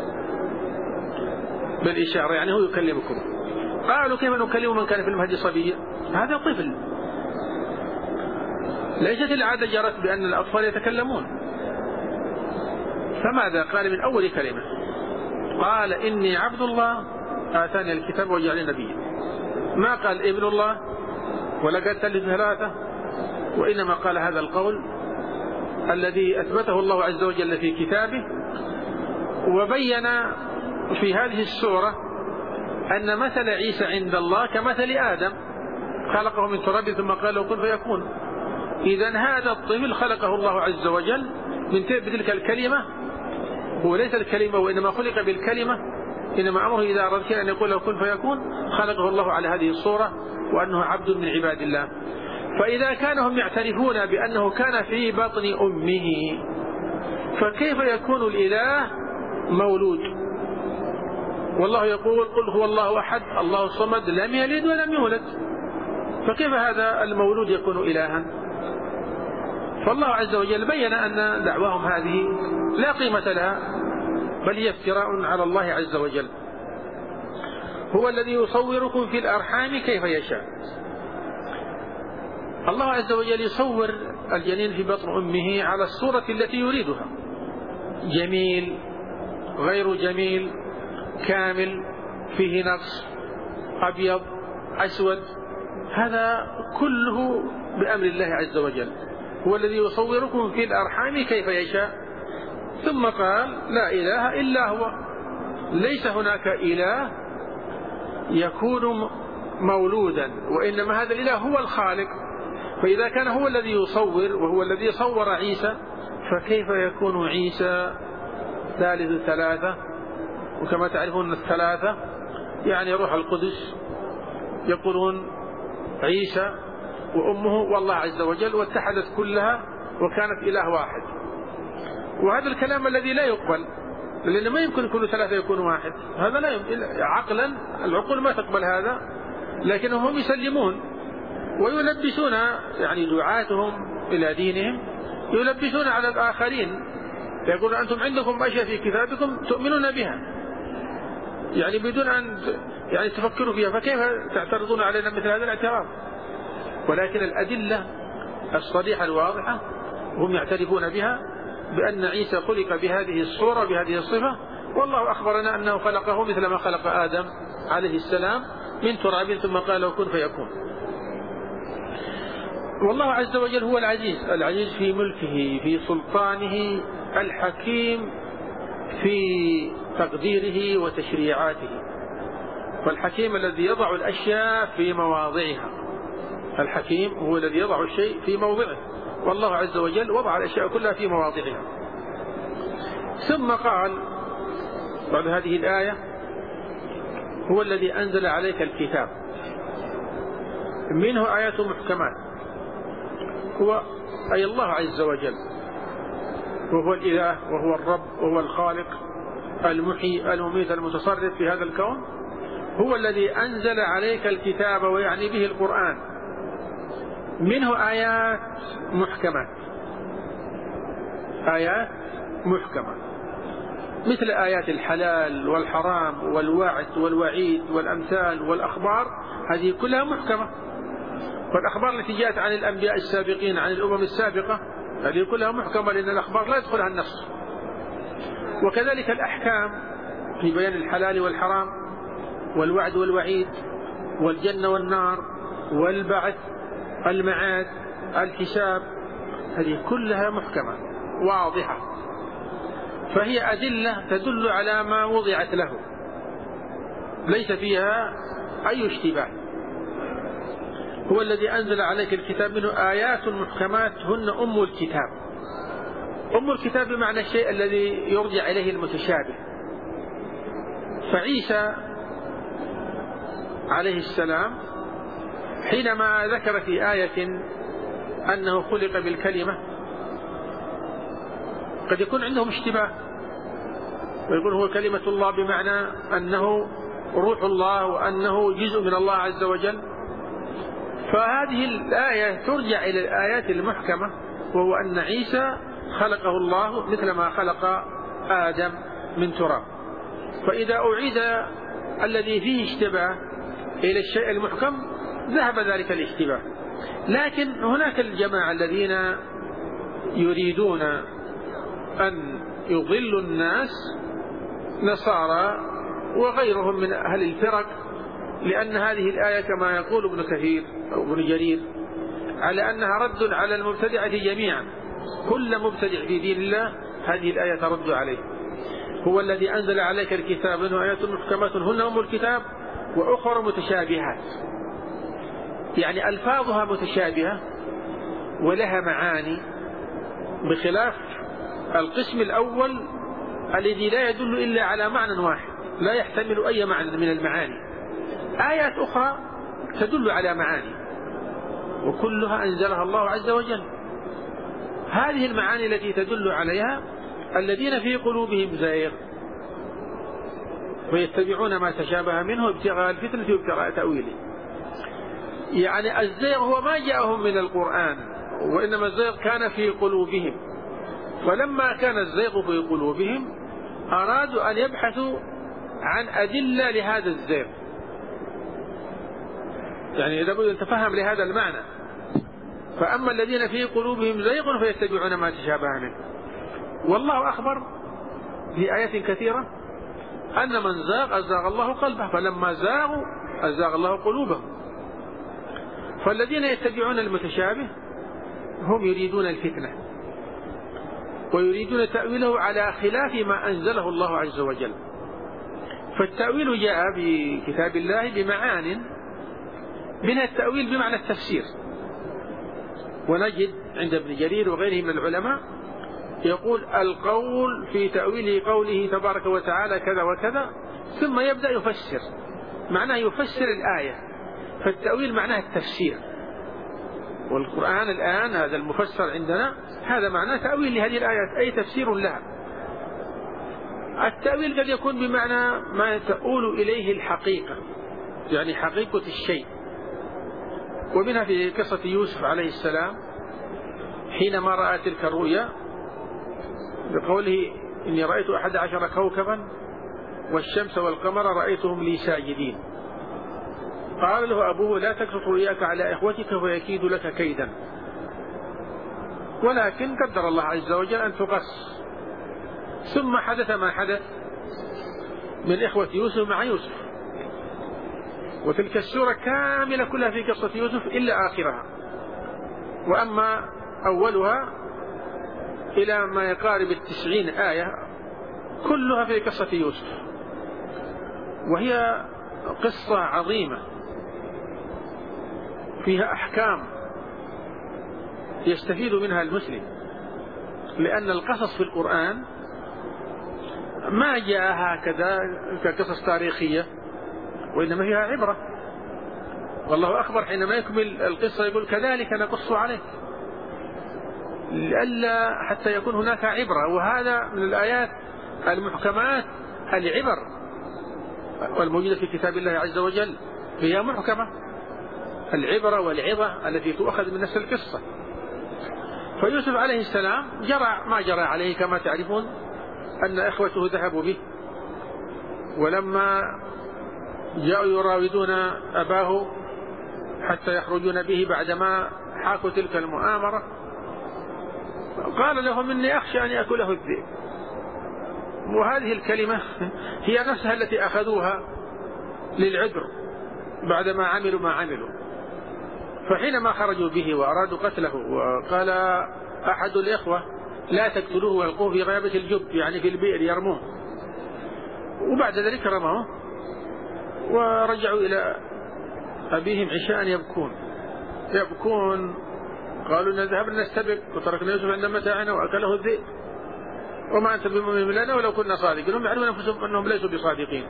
بالإشارة، يعني هو يكلمكم. قالوا كيف نكلم من كان في المهد صبيا؟ هذا طفل، ليست العادة جرت بأن الأطفال يتكلمون. فماذا قال من أول كلمة؟ قال إني عبد الله آتاني الكتاب وجعلني نبيا. ما قال ابن الله ولا قال ثالث ثلاثة، وإنما قال هذا القول الذي أثبته الله عز وجل في كتابه. وبين في هذه السورة أن مثل عيسى عند الله كمثل آدم، خلقه من تراب ثم قال له كن فيكون. إذن هذا الطفل خلقه الله عز وجل من تلك الكلمة، هو ليس الكلمة وإنما خلق بالكلمة، إنما أمره إذا أراد شيئا أن يقول له كن فيكون. خلقه الله على هذه الصورة وأنه عبد من عباد الله. فإذا كانوا هم يعترفون بأنه كان في بطن أمه، فكيف يكون الإله مولود؟ والله يقول قل هو الله أحد الله الصمد لم يلد ولم يولد، فكيف هذا المولود يكون إلها؟ فالله عز وجل بين أن دعواهم هذه لا قيمة لها، بل هي افتراء على الله عز وجل. هو الذي يصوركم في الأرحام كيف يشاء. الله عز وجل يصور الجنين في بطن أمه على الصورة التي يريدها، جميل غير جميل، كامل فيه نقص، أبيض أسود، هذا كله بأمر الله عز وجل. هو الذي يصوركم في الأرحام كيف يشاء. ثم قال لا إله إلا هو، ليس هناك إله يكون مولودا، وإنما هذا الإله هو الخالق. فإذا كان هو الذي يصور وهو الذي صور عيسى، فكيف يكون عيسى ثالث ثلاثة؟ وكما تعرفون الثلاثة يعني روح القدس، يقولون عيسى وأمه والله عز وجل، واتحدت كلها وكانت إله واحد. وهذا الكلام الذي لا يقبل، لأن ما يمكن يكونوا ثلاثة يكونوا واحد، هذا لا يمكن عقلا، العقول ما تقبل هذا. لكنهم يسلمون ويلبسون، يعني دعاتهم إلى دينهم يلبسون على الآخرين، يقولون أنتم عندكم أشياء في كتابكم تؤمنون بها، يعني بدون أن يعني تفكروا فيها، فكيف تعترضون علينا مثل هذا الاعتراض؟ ولكن الأدلة الصريحة الواضحة هم يعترفون بها، بأن عيسى خلق بهذه الصورة بهذه الصفة، والله أخبرنا أنه خلقه مثل ما خلق آدم عليه السلام من تراب ثم قال له كن فيكون. والله عز وجل هو العزيز، العزيز في ملكه في سلطانه، الحكيم في تقديره وتشريعاته. فالحكيم الذي يضع الأشياء في مواضعها، الحكيم هو الذي يضع الشيء في موضعه، والله عز وجل وضع الأشياء كلها في مواضعها. ثم قال بعد هذه الآية هو الذي أنزل عليك الكتاب منه آيات محكمات، هو أي الله عز وجل، وهو الإله وهو الرب وهو الخالق المحيي المميت المتصرف في هذا الكون. هو الذي أنزل عليك الكتاب، ويعني به القرآن، منه آيات محكمات، آيات محكمة مثل آيات الحلال والحرام والوعد والوعيد والأمثال والأخبار، هذه كلها محكمة. والأخبار التي جاءت عن الأنبياء السابقين عن الأمم السابقة هذه كلها محكمة، لأن الأخبار لا يدخلها النص. وكذلك الأحكام في بيان الحلال والحرام والوعد والوعيد والجنة والنار والبعث المعاد الحساب، هذه كلها محكمة واضحة، فهي أدلة تدل على ما وضعت له، ليس فيها أي اشتباه. هو الذي أنزل عليك الكتاب منه آيات محكمات هن أم الكتاب. أم الكتاب بمعنى الشيء الذي يرجع إليه المتشابه. فعيسى عليه السلام حينما ذكر في آية أنه خلق بالكلمة، قد يكون عندهم اشتباه ويقول هو كلمة الله بمعنى أنه روح الله وأنه جزء من الله عز وجل. فهذه الآية ترجع إلى الآيات المحكمة، وهو أن عيسى خلقه الله مثل ما خلق آدم من تراب. فإذا أعيد الذي فيه اشتباه إلى الشيء المحكم ذهب ذلك الاشتباه. لكن هناك الجماعة الذين يريدون أن يضلوا الناس، نصارى وغيرهم من أهل الفرق، لأن هذه الآية كما يقول ابن كثير أو ابن جرير على أنها رد على المبتدعة جميعا. كل مبتدع في دين الله هذه الآية ترد عليه. هو الذي أنزل عليك الكتاب منه آيات محكمات هن أم الكتاب وأخرى متشابهات، يعني ألفاظها متشابهة ولها معاني، بخلاف القسم الأول الذي لا يدل إلا على معنى واحد لا يحتمل أي معنى من المعاني. آيات أخرى تدل على معاني وكلها أنزلها الله عز وجل. هذه المعاني التي تدل عليها الذين في قلوبهم زيغ ويتبعون ما تشابه منه ابتغاء الفتنة وابتغاء تأويله. يعني الزيغ هو ما جاءهم من القرآن، وإنما الزيغ كان في قلوبهم. فلما كان الزيغ في قلوبهم أرادوا أن يبحثوا عن أدلة لهذا الزيغ، يعني إذا بدأ نتفهم لهذا المعنى. فأما الذين في قلوبهم زيغ فيتبعون ما تشابه منه. والله أخبر في آيات كثيرة أن من زاغ أزاغ الله قلبه، فلما زاغوا أزاغ الله قلوبهم. فالذين يتبعون المتشابه هم يريدون الفتنة ويريدون تأويله على خلاف ما أنزله الله عز وجل. فالتأويل جاء بكتاب الله بمعان، منها التأويل بمعنى التفسير. ونجد عند ابن جرير وغيره من العلماء يقول القول في تأويل قوله تبارك وتعالى كذا وكذا، ثم يبدأ يفسر، معناه يفسر الآية. فالتأويل معناه التفسير، والقرآن الآن هذا المفسر عندنا هذا معناه تأويل لهذه الآيات، أي تفسير لها. التأويل قد يكون بمعنى ما تؤول إليه الحقيقة، يعني حقيقة الشيء. ومنها في قصة يوسف عليه السلام حينما رأى تلك الرؤيا بقوله إني رأيت 11 كوكبا والشمس والقمر رأيتهم لي ساجدين. قال له أبوه لا تقصص رؤياك على إخوتك فيكيد لك كيدا، ولكن قدر الله عز وجل أن تقص. ثم حدث ما حدث من إخوة يوسف مع يوسف، وتلك السورة كاملة كلها في قصة يوسف إلا آخرها. وأما أولها إلى ما يقارب 90 آية كلها في قصة يوسف، وهي قصة عظيمة فيها أحكام يستفيد منها المسلم، لأن القصص في القرآن ما جاء هكذا كقصص تاريخية، وإنما فيها عبرة. والله أخبر حينما يكمل القصة يقول كذلك نقص عليك، لئلا حتى يكون هناك عبرة. وهذا من الآيات المحكمات العبر والموجودة في كتاب الله عز وجل، هي محكمة العبرة والعظة التي تؤخذ من نفس القصة. فيوسف عليه السلام جرى ما جرى عليه كما تعرفون، أن إخوته ذهبوا به، ولما جاءوا يراودون أباه حتى يخرجون به بعدما حاكوا تلك المؤامرة قال لهم إني أخشى أن يأكله الذئب. وهذه الكلمة هي نفسها التي أخذوها للعذر بعدما عملوا ما عملوا. فحينما خرجوا به وأرادوا قتله وقال أحد الإخوة لا تقتلوه والقوه في غيابة الجب، يعني في البئر يرموه، وبعد ذلك رموه ورجعوا إلى أبيهم عشاء يبكون قالوا إن ذهبنا نستبق وتركنا يوسف عند متاعنا وأكله الذئب وما أنت بمؤمن لنا ولو كنا صادقين. هم يعلمون أنفسهم أنهم ليسوا بصادقين.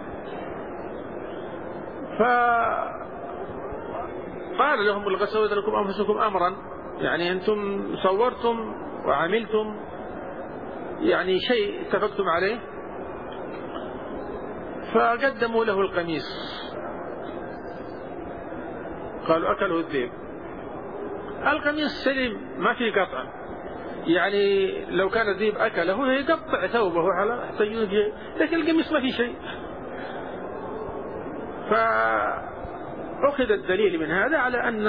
فقال لهم لقد سولت لكم أنفسكم أمرا، يعني أنتم صورتم وعملتم يعني شيء اتفقتم عليه. فقدموا له القميص قالوا أكله الذئب. القميص سليم ما فيه قطع، يعني لو كان الذئب أكله يقطع ثوبه على حتى ينجي، لكن القميص ما في شيء. فأخذ الدليل من هذا على أن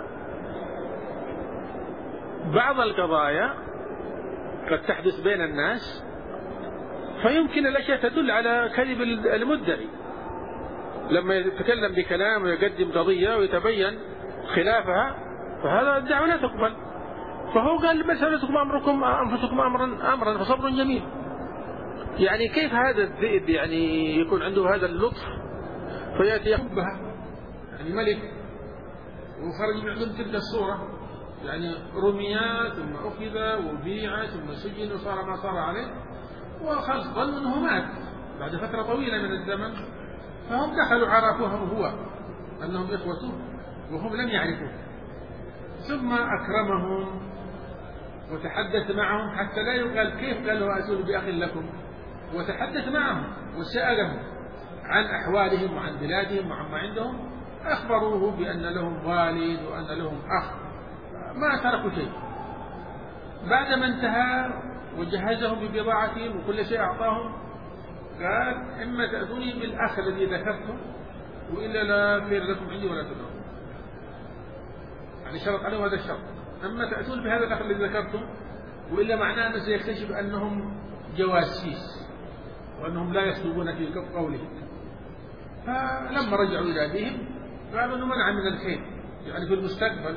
بعض القضايا قد تحدث بين الناس فيمكن الأشياء تدل على كذب المدعي لما يتكلم بكلام ويقدم قضية ويتبين خلافها، فهذا الدعوة لا تقبل. فهو قال مسألتكم أمركم أنفسكم أمرا فصبر جميل. يعني كيف هذا الذئب يعني يكون عنده هذا اللطف فيأتي يحبها، يعني ملك وخرج من عندهم تلك الصورة، يعني رميات ثم أخذ وبيع ثم سجن وصار ما صار عليه، وخلص ظنوا أنه مات بعد فترة طويلة من الزمن، فهم دخلوا عرفوه هو أنهم إخوته وهم لم يعرفوه، ثم أكرمهم وتحدث معهم حتى لا يقال كيف قالوا أتوا بأخ لكم، وتحدث معهم وسألهم عن أحوالهم وعن بلادهم وعما عندهم، أخبروه بأن لهم والد وأن لهم أخ، ما تركوا شيء. بعدما انتهى وجهزهم ببضاعتهم وكل شيء أعطاهم، قال إما تأتوني بالأخ الذي ذكرته وإلا لا خير لكم عندي ولا تدعون. يعني شرط عليهم هذا الشرط، أما تأتون بهذا الأخ الذي ذكرتم وإلا معناه أنه سيكتشف أنهم جواسيس وأنهم لا يصدقون في قولهم. فلما رجعوا إلى أبيهم قالوا أنه منع من الخير يعني في المستقبل،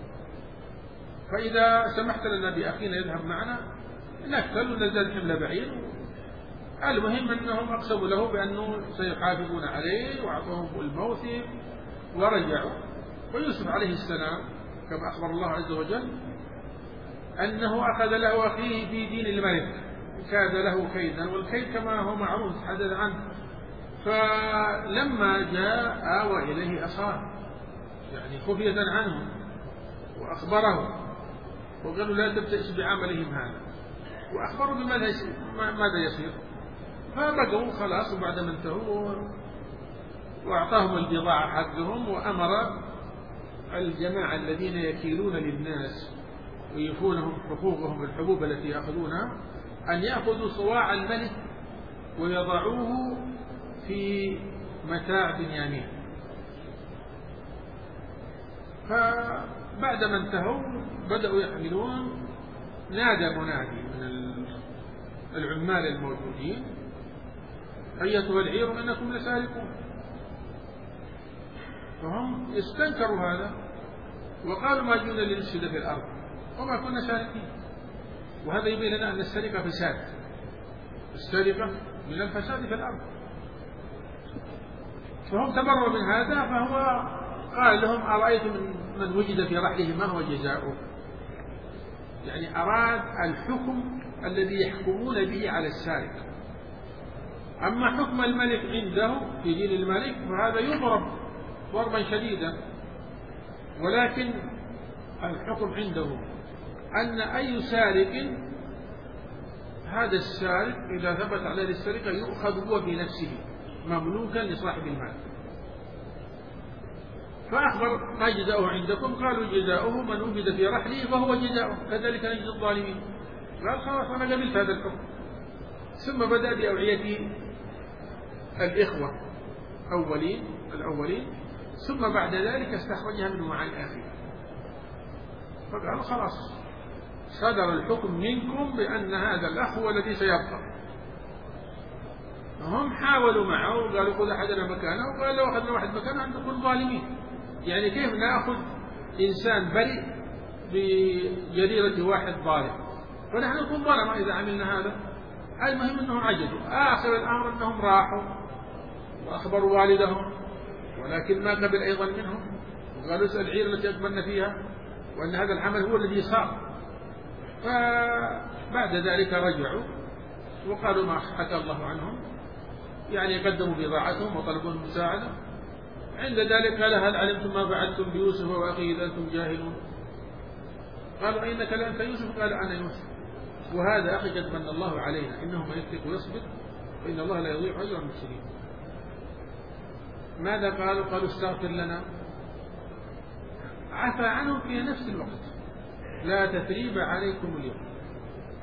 فإذا سمحت لنا بأخينا يذهب معنا نقتل ونزل حمل بعير. المهم أنهم أقسموا له بأنه سيحافظون عليه وأعطوهم الموثق ورجعوا. ويوسف عليه السلام كما أخبر الله عز وجل أنه أخذ له أخيه في دين الملك، كاد له كيدا، والكيد كما هو معروف حدث عنه. فلما جاء آوى إليه أخاه يعني خفية عنه وأخبره وقالوا لا تبتئس بعملهم هذا، وأخبروا ماذا يصير. فبقوا خلاص، وبعد ما انتهوا وأعطاهم البضاعة حقهم، وأمر الجماعة الذين يكيلون للناس ويفونهم حقوقهم الحبوب التي يأخذونها أن يأخذوا صواع الملك ويضعوه في متاع بنيامين. فبعدما انتهوا بدأوا يحملون، نادى منادي من العمال الموجودين أيتها العير إنكم لسارقون. فهم استنكروا هذا وقالوا ما جئنا لنفسد في الأرض وما كنا سارقين. وهذا يبين لنا أن السرقة فساد، السرقة من الفساد في الأرض. فهم تبروا من هذا، فهو قال لهم أرأيتم من وجد في رحله ما هو جزاؤه؟ يعني أراد الحكم الذي يحكمون به على السارق. أما حكم الملك عنده في دين الملك فهذا يضرب ضربا شديدا، ولكن الحكم عنده أن أي سارق هذا السارق إذا ثبت عليه السرقة يؤخذ هو بنفسه مملوكا لصاحب المال. فأخبر ما جزاؤه عندكم؟ قالوا جزاؤه من وجد في رحله فهو جزاؤه كذلك نجزي الظالمين. قال خلاص أنا قبلت هذا الحكم. ثم بدأ بأوعية الإخوة الأولين، ثم بعد ذلك استخرجها منه مع الآخرين. فقال خلاص صدر الحكم منكم بأن هذا الأخ هو الذي سيبقى. هم حاولوا معه وقالوا خذ أحدنا مكانه، وقال لو أخذنا واحد مكانه أن نكون ظالمين. يعني كيف نأخذ إنسان بريء بجريرة واحد ظالم، فنحن نكون ظلمة إذا عملنا هذا. المهم أنهم عجزوا. آخر الأمر أنهم راحوا وأخبروا والدهم، ولكن ما قبل أيضا منهم، وقالوا اسأل العير التي أقبلنا فيها وأن هذا العمل هو الذي صار. فبعد ذلك رجعوا وقالوا ما حكى الله عنهم، يعني قدموا بضاعتهم وطلبوا المساعدة. عند ذلك قال هل علمتم ما فعلتم بيوسف وأخيه إذ أنتم جاهلون؟ قالوا أينك لأنت يوسف؟ قال أنا يوسف وهذا أخي قد من الله علينا إنه من يتق ويصبر فإن الله لا يضيع أجر المحسنين. ماذا قالوا؟ قالوا استغفر لنا. عفى عنهم في نفس الوقت، لا تثريب عليكم اليوم.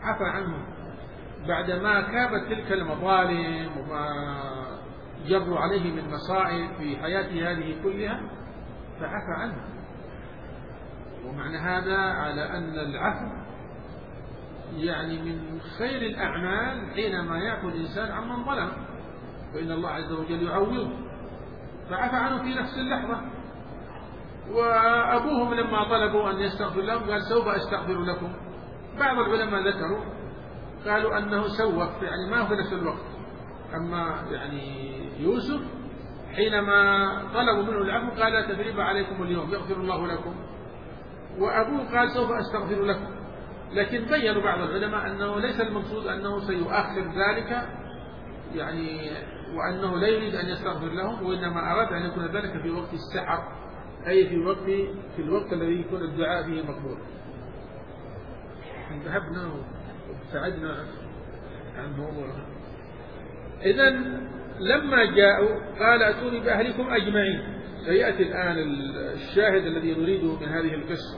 عفى عنهم بعدما كابت تلك المظالم وما جروا عليه من مصائب في حياته هذه كلها، فعفى عنهم. ومعنى هذا على أن العفو يعني من خير الأعمال حينما يعفو الإنسان عمن ظلم، فإن الله عز وجل يعوضه، فعفى عنه في نفس اللحظة. وأبوهم لما طلبوا أن يستغفر لهم قال سوف أستغفر لكم. بعض العلماء ذكروا قالوا أنه سوف، يعني ما في نفس الوقت. أما يعني يوسف حينما طلبوا منه العفو قال لا تثريب عليكم اليوم يغفر الله لكم، وأبوه قال سوف أستغفر لكم. لكن بيّنوا بعض العلماء أنه ليس المقصود أنه سيؤخر ذلك يعني، وأنه لا يريد أن يستغفر لهم، وإنما أراد أن يكون ذلك في وقت السحر، أي في الوقت الذي يكون الدعاء فيه مقبول. ذهبنا وابتعدنا عن موضوع. إذن لما جاءوا قال أتوني بأهلكم أجمعين. سيأتي الآن الشاهد الذي نريده من هذه القصة.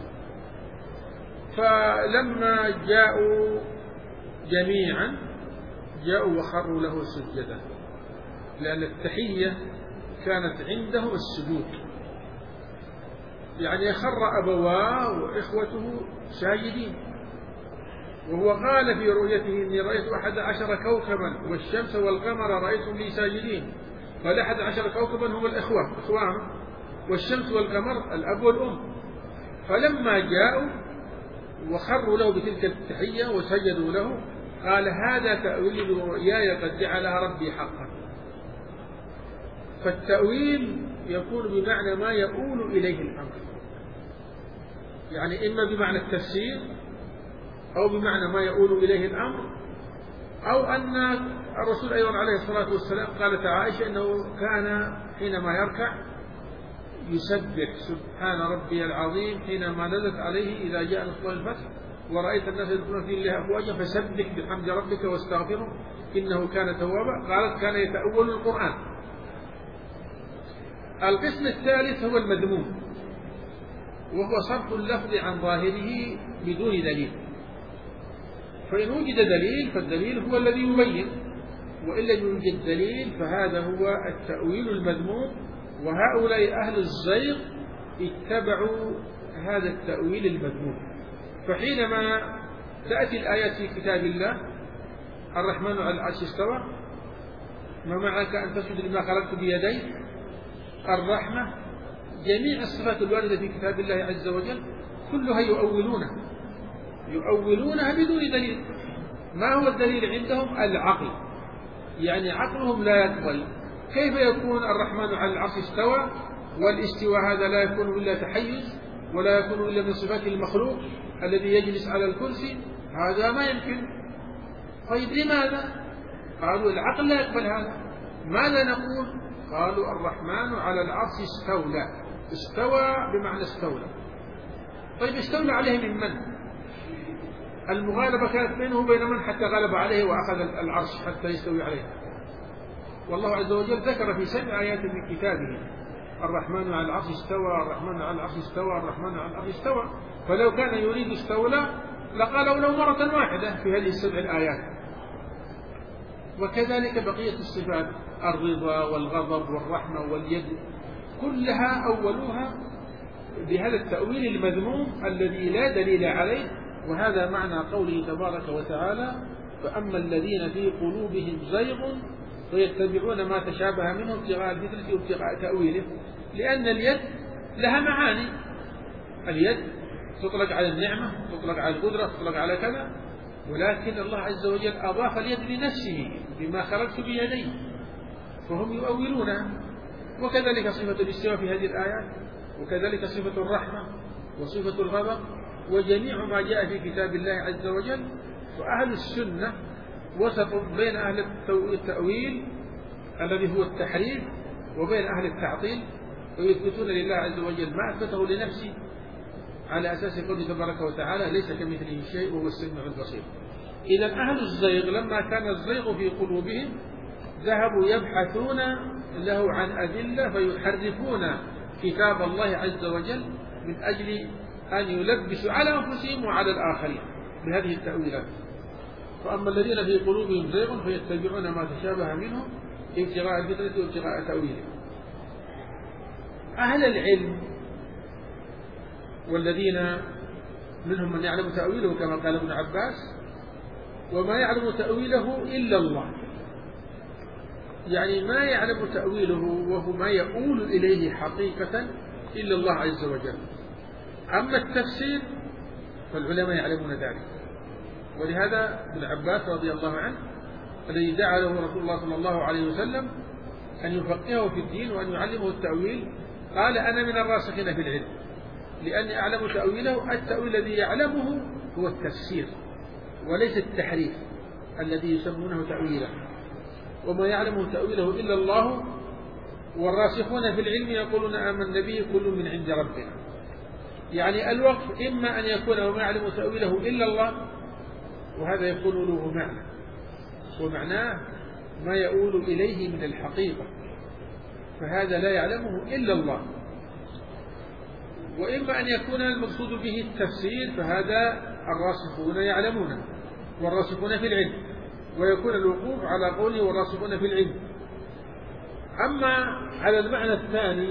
فلما جاءوا جميعا جاءوا وخروا له سجدا، لأن التحية كانت عنده السجود، يعني خر أبواه وإخوته ساجدين. وهو قال في رؤيته إني رأيت 11 كوكبا والشمس والقمر رأيتهم لي ساجدين. قال 11 كوكبا هم الإخوة إخوانه، والشمس والقمر الأب والأم. فلما جاءوا وخروا له بتلك التحية وسجدوا له قال هذا تأويل رؤياي قد جعلها ربي حقا. فالتأويل يكون بمعنى ما يؤول إليه الأمر، يعني إما بمعنى التفسير أو بمعنى ما يؤول إليه الأمر، أو أن الرسول أيضا عليه الصلاة والسلام قالت عائشة إنه كان حينما يركع يسبح سبحان ربي العظيم حينما نزلت عليه إذا جاء نصر الفتح ورأيت الناس يدخلون في الله أفواجا فسبح بحمد ربك واستغفره إنه كان توابا. قالت كان يتأول القرآن. القسم الثالث هو المذموم، وهو صرف اللفظ عن ظاهره بدون دليل. فإن وجد دليل فالدليل هو الذي يبين، وإن لم يوجد دليل فهذا هو التأويل المذموم. وهؤلاء أهل الزيغ اتبعوا هذا التأويل المذموم. فحينما تأتي الآيات في كتاب الله الرحمن على العرش استوى، ما معك أن تسجد لما خلقت بيدي، الرحمة، جميع الصفات الواردة في كتاب الله عز وجل كلها يؤولونها بدون دليل. ما هو الدليل عندهم؟ العقل، يعني عقلهم لا يقبل. كيف يكون الرحمن على العرش استوى والاستواء هذا لا يكون إلا تحيز ولا يكون إلا من صفات المخلوق الذي يجلس على الكرسي؟ هذا ما يمكن. طيب لماذا؟ قالوا العقل لا يقبل هذا. ماذا نقول؟ قالوا الرحمن على العرش استوى بمعنى استولى. طيب استولى عليه من؟ المغالبة كانت بينه وبين من حتى غلب عليه وأخذ العرش حتى يستوي عليه؟ والله عز وجل ذكر في 7 آيات من كتابه الرحمن على العرش استوى، الرحمن على العرش استوى، الرحمن على العرش استوى. فلو كان يريد استولى لقالوا له مرة واحدة في هذه 7 الآيات. وكذلك بقية الصفات الرضا والغضب والرحمة واليد كلها أولوها بهذا التأويل المذموم الذي لا دليل عليه. وهذا معنى قوله تبارك وتعالى فأما الذين في قلوبهم زيغ فيتبعون ما تشابه منه ابتغاء الفتنة وابتغاء تأويله. لأن اليد لها معاني، اليد تطلق على النعمة، تطلق على القدرة، تطلق على كذا، ولكن الله عز وجل أضاف اليد لنفسه بما خلقت بيديه، فهم يؤولونها. وكذلك صفة الاستواء في هذه الآيات، وكذلك صفة الرحمة وصفة الغضب وجميع ما جاء في كتاب الله عز وجل. فأهل السنة وسط بين أهل التأويل الذي هو التحريف وبين أهل التعطيل، ويثبتون لله عز وجل ما أثبته لنفسه على أساس قوله تبارك وتعالى ليس كمثله شيء وهو السميع البصير. إذا أهل الزيغ لما كان الزيغ في قلوبهم ذهبوا يبحثون له عن أدلة فيحرفون كتاب الله عز وجل من أجل أن يلبسوا على أنفسهم وعلى الآخرين بهذه التأويلات. فأما الذين في قلوبهم زيغ فيتبعون ما تشابه منه ابتغاء الفتنة وابتغاء تأويله. أهل العلم والذين منهم من يعلم تأويله كما قال ابن عباس، وما يعلم تأويله إلا الله، يعني ما يعلم تأويله وهو ما يؤول إليه حقيقة إلا الله عز وجل. أما التفسير فالعلماء يعلمون ذلك، ولهذا ابن عباس رضي الله عنه الذي دعا له رسول الله صلى الله عليه وسلم أن يفقهه في الدين وأن يعلمه التأويل قال أنا من الراسخين في العلم لأني أعلم تأويله. التأويل الذي يعلمه هو التفسير وليس التحريف الذي يسمونه تأويلا، وما يعلم تأويله إلا الله. والراسخون في العلم يقولون آمنا به كل من عند ربنا، يعني الوقف إما أن يكون وما يعلم تأويله إلا الله، وهذا يكون له معنى، ومعناه ما يؤول إليه من الحقيقة، فهذا لا يعلمه إلا الله. وإما أن يكون المقصود به التفسير، فهذا الراسخون يعلمونه والراسخون في العلم، ويكون الوقوف على قوله والراسخون في العلم. أما على المعنى الثاني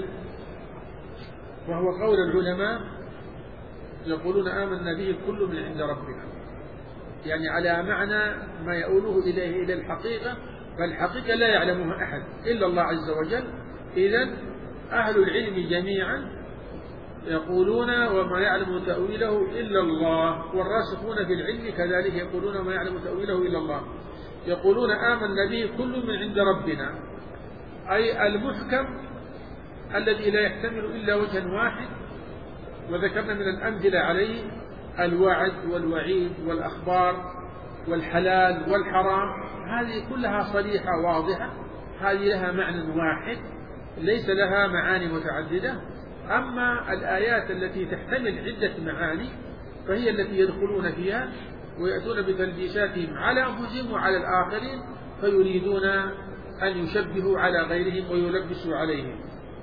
وهو قول العلماء يقولون آمنا به كل من عند ربنا، يعني على معنى ما يؤوله إليه إلى الحقيقة، فالحقيقة لا يعلمها أحد إلا الله عز وجل. إذن أهل العلم جميعا يقولون وما يعلم تأويله إلا الله، والراسخون في العلم كذلك يقولون ما يعلم تأويله إلا الله. يقولون آمنا به كل من عند ربنا، أي المحكم الذي لا يحتمل إلا وجها واحد، وذكرنا من الأمثلة عليه الوعد والوعيد والأخبار والحلال والحرام، هذه كلها صريحة واضحة، هذه لها معنى واحد ليس لها معاني متعددة. أما الآيات التي تحتمل عدة معاني فهي التي يدخلون فيها ويأتون بتلبيساتهم على أنفسهم وعلى الآخرين، فيريدون أن يشبهوا على غيرهم ويلبسوا عليهم.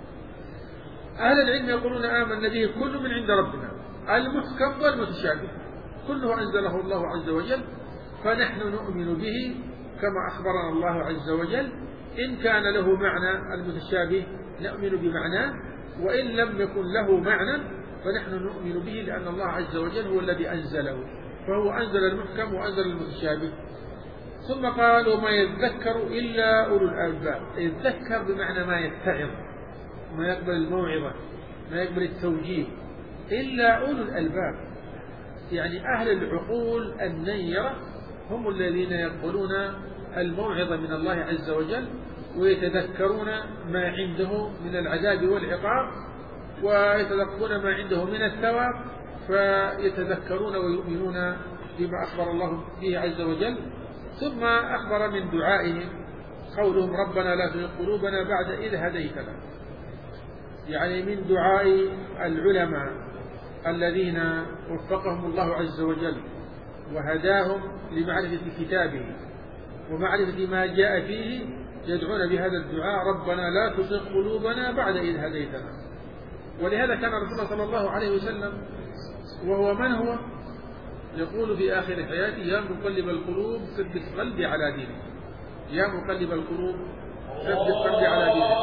أهل العلم يقولون آمنا به كل من عند ربنا، المحكم والمتشابه كله أنزله الله عز وجل، فنحن نؤمن به كما أخبرنا الله عز وجل. إن كان له معنى المتشابه نؤمن بمعناه، وإن لم يكن له معنى فنحن نؤمن به لأن الله عز وجل هو الذي أنزله، فهو أنزل المحكم وأنزل المتشابه. ثم قال وما يذكر إلا أولو الألباب. يذكر بمعنى ما يتعظ، ما يقبل الموعظة، ما يقبل التوجيه، إلا أولو الألباب، يعني أهل العقول النيرة هم الذين يقبلون الموعظة من الله عز وجل ويتذكرون ما عنده من العذاب والعقاب، ويتذكرون ما عنده من الثواب، فيتذكرون ويؤمنون بما أخبر الله به عز وجل. ثم أخبر من دعائهم قولهم ربنا لا تزغ قلوبنا بعد إذ هديتنا، يعني من دعاء العلماء الذين وفقهم الله عز وجل وهداهم لمعرفة كتابه ومعرفة ما جاء فيه، يدعون بهذا الدعاء ربنا لا تزغ قلوبنا بعد إذ هديتنا. ولهذا كان رسول الله صلى الله عليه وسلم وهو من هو يقول في آخر حياته يا مقلب القلوب ثبت قلبي على دينك، يا مقلب القلوب ثبت قلبي على دينك.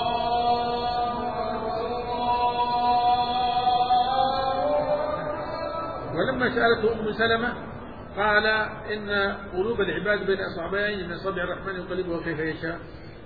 ولما سألته أم سلمة قال إن قلوب العباد بين أصابعين من أصابع الرحمن يقلبها كيف يشاء،